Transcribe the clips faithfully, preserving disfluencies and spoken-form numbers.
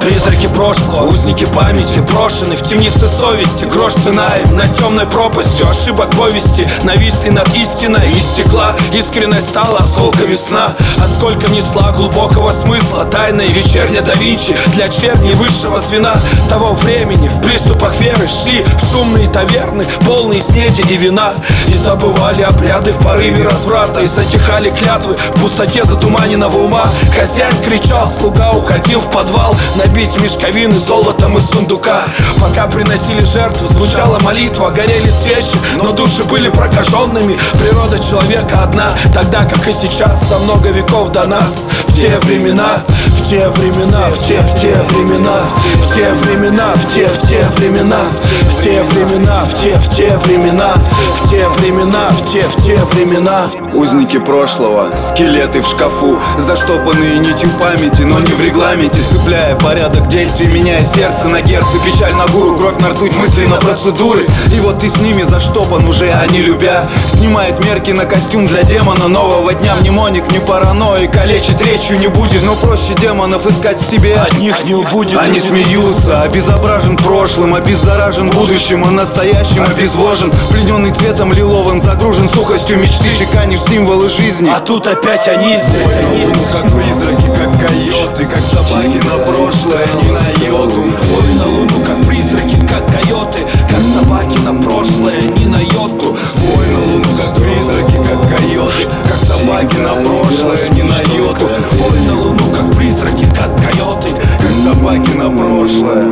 Призраки прошлого, узники памяти, брошены в темнице совести. Грош цена им над темной пропастью ошибок повести. Нависли над истиной и стекла. Искренность стала осколками сна, осколком несла глубокого смысла. Тайная вечерня да Винчи для черни высшего звена того времени. В приступах веры шли в шумные таверны, полные снеди и вина, и забывали обряды в порыве разврата, и затихали клятвы в пустоте затуманенного ума. Хозяин кричал, слуга уходил в подвал набить мешковины золотом из сундука. Пока приносили жертву, звучала молитва, горели свечи, но души были прокаженными. Природа человека одна, тогда как и сейчас, за много веков до нас. В те времена, в те времена, в те, в те времена, в те времена, в те, в те времена, в те времена, в те, в те времена, в те времена, в те, в те времена. Узники прошлого, скелеты в шкафу, заштопанные нитью памяти, но не в регламенте, цепляя порядок действий, меняя сердце на герцы, печаль на гуру, кровь на ртуть, мысли на процедуры. И вот ты с ними заштопан уже, а не любя. Снимает мерки на костюм для демона нового дня. Мнемоник, не паранойя, калечить речью не будет, но проще демонов искать в себе. Одних не убудет. Они смеются, обезображен прошлым, обеззаражен будущим, а настоящим обезвожен. Плененный цветом лиловым, загружен сухостью мечты, чеканишь символы жизни. А тут опять они здесь, они как призраки, как койоты, как собаки на прошлое, ни на йоту. Твой на луну, как призраки, как койоты, как собаки на прошлое, ни на йоту. Твой на луну, как призраки, как койоты, как собаки на прошлое, ни на йоту. Твой на луну, как призраки, как койоты, как собаки на прошлое.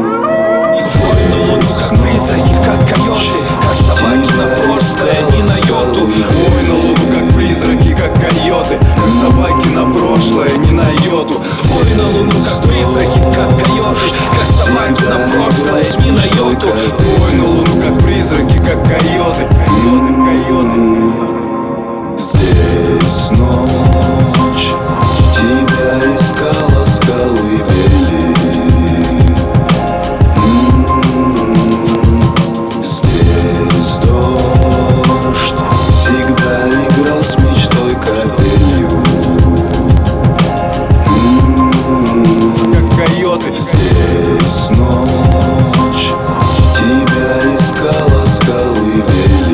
Твой на луну, как призраки, как койоты, как собаки на прошлое, ни на йоту. Твой на луну, как призраки, как койоты, как собаки на прошлое, ни на йоту. Твой на луну, как призраки, как койоты, как собаки на прошлое, ни на йоту. Твой на луну, как призраки, как койоты, койоты, койоты. Здесь ночь тебя искала с колыбели. Здесь дождь всегда играл с мечтой капелью. Как койоты. Здесь ночь тебя искала с колыбели.